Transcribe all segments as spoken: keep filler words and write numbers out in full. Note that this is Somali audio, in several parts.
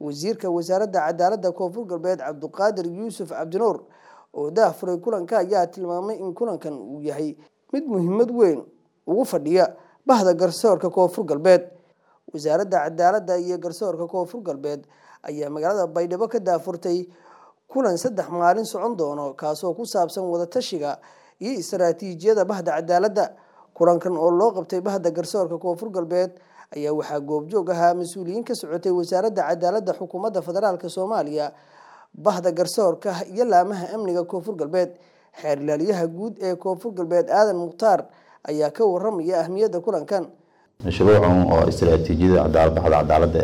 wasiirka wasaaradda cadaaladda Koonfur Galbeed Cabduqaadir Yuusuf Cabdinuur oo daahfuray kulanka ayaa tilmaamay in kulankan uu yahay mid muhiimad weyn ugu fadhiya bahda garsoorka Koonfur Galbeed. wasaaradda cadaaladda iyo garsoorka Koonfur Galbeed ayaa magaalada Baydhabo ka daahfurtay kulan saddex maalin socon doono kaasoo ku saabsan wada tashiga iyo istaraatiijiyada bahda cadaaladda. kulankan oo loo qabtay bahda garsoorka Koonfur Galbeed ayaa waxaa goobjoog ahaa mas'uuliyiin ka socotay wasaaradda cadaaladda xukuumadda federaalka Soomaaliya, bahda garsoorka iyo laamaha amniga Koonfur Galbeed. xeer ilaaliyaha guud ee Koonfur Galbeed Aadan Mukhtaar ayaa ka warramaya ahmiyadda kulankan. mashruucan oo istaraatiijiyada cadaaladda bahda cadaaladda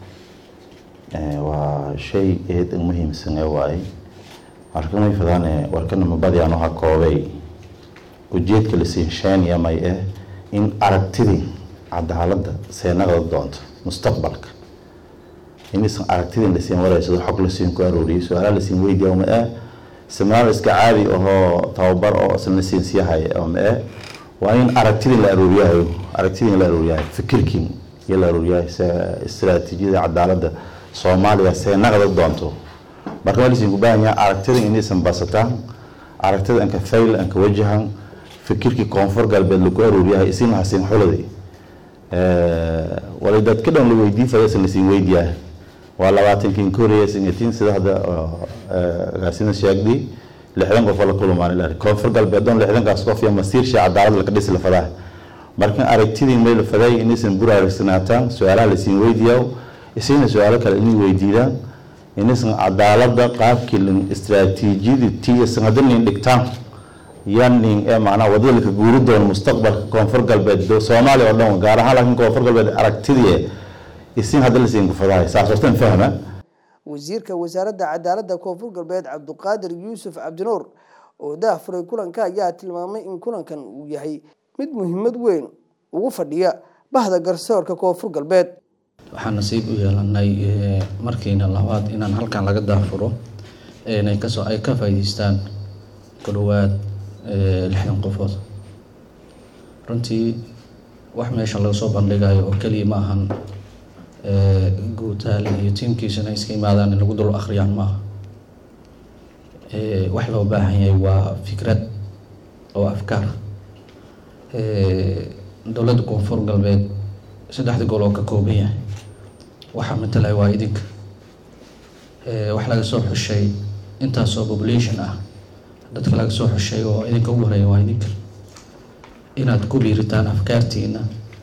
ee waa shay aad u muhiimsan waay arkamay fadane warkan mabadiyaan waxa koobay ujeedka la siiyay may ah in aragtidii cadaaladda seenada doonto mustaqbalka in isan aragtidii la siin warayso xog la siin ku arooriyo su'aalaha la siin weydiiyo ma ah samaal iska caadi oo tababar oo asna siin siyahay ma ah waa in aragtidii la arooriyo aragtidii la arooriyo fikirkiin iyo la arooriyo istaraatiijiyada cadaaladda Soomaaliya seenada doonto marka la siin ku baahan yahay aragtidii in isan basataan aragtida anka fail anka wajahan fikirki Koonfur Galbeed lagu arooriyo isin hasin xuladi ee wali dadka dhan la weydiin faysan la siin weydiyaa waa labaatan kin Korea singatiin sida hada gaasina sheegdi lixdan qof la kulmaan ilaa Koonfur Galbeed doon lixdan kaas qof iyo masiir shay cadaalad la ka dhis la fadaa marka aragtidii meel faday in isan buraarsanaataan su'aalaha la siin weydiiyo isina su'aalo kale in weydiiyaan in isan cadaaladda qaabkii istaraatiijiyada tii sanadin dhigtaan yani ee macna wadada ka guuri doon mustaqbalka Koonfur Galbeed Soomaaliya oo dhan gaar ahaan laakiin Koonfur Galbeed aragtidii isin hadda la siin ku faday saasootan fahma. wasiirka wasaaradda cadaaladda Koonfur Galbeed Cabduqaadir Yuusuf Cabdinuur oo daahfuray kulanka ayaa tilmaamay in kulankan uu yahay mid muhiimad weyn ugu fadhiya bahda garsoorka Koonfur Galbeed. waxaan nasiib u yeelanay markiina labaad inaan halkan laga daahfuro inay ka soo ay ka faa'iideystaan ku dhawaad lixdan qofood. runtii wax meesha laga soo bandhigayo oo kaliya ma ahan guutaal iyo tiimkiisana iska imaadaan in lagu dul akhriyaan maaha. wax loo baahan yahay waa fikrad oo afkaar. dowladda Koonfur Galbeed saddexda gol oo ka kooban yahay waxa matalay waa idinka wax laga soo xushay intaasoo population ah dadka laga soo xushay oo idinka ugu horeeya waa idinka inaad ku dhiiritaan afkaartiina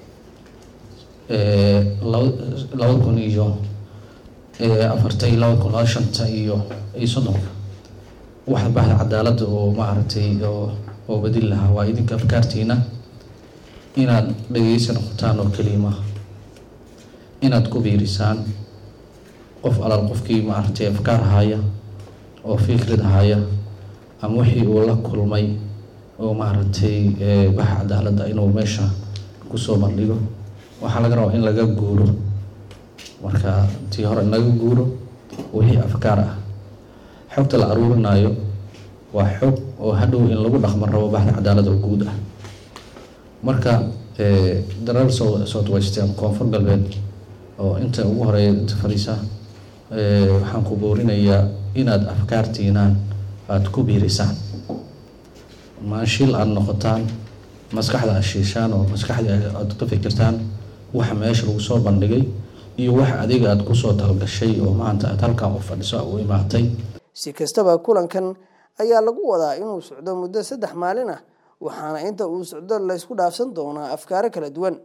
laba kun iyo afartan iyo laba kun iyo shanta iyo soddonka waxa bahda cadaaladda oo maaragtay oo oo badil lahaa waa idinka afkaartiina inaad dhageysan noqotaan oo kaliya inaad ku biirisaan qof alaal qofkii maaragtay afkaar haya oo fikrad haya ama wixii uu la kulmay oo maaragtay bahda cadaaladda inuu meesha ku soo bandhigo waxa laga rabaa in laga guuro marka tii hore in laga guuro wixii afkaar ah xogta la aruurinayo waa xog oo hadhow in lagu dhaqmo rabo bahda cadaaladda oo guud ah. marka darar soo soo twasteen Koonfur Galbeed oo inta ugu horeeya inta fariisa waxaan ku boorinayaa inaad afkaartiinaan aad ku biirisaan maashil aad noqotaan maskaxda ashiishaan oo maskaxda aad ka fikirtaan waxa meesha lagu soo bandhigay iyo waxa adiga aad ku soo talgashay oo maanta aad halkan u fadhiso u imaatay. si kastaba kulankan ayaa lagu wadaa inuu socdo muddo saddex maalin ah waxaana inta uu socdo la isku dhaafsan doonaa afkaar kala duwan.